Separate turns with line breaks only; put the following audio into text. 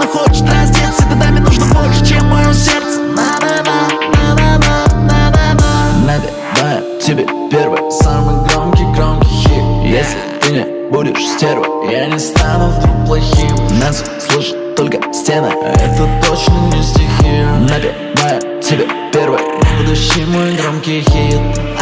Она хочет раздеться, годами нужно больше, чем мое сердце.
Набиваю тебе первый, самый громкий хит. Если ты не будешь стервой, я не стану вдруг плохим. Нас слышат только стены, это точно не стихи. Набиваю тебе первый, будущий мой громкий хит.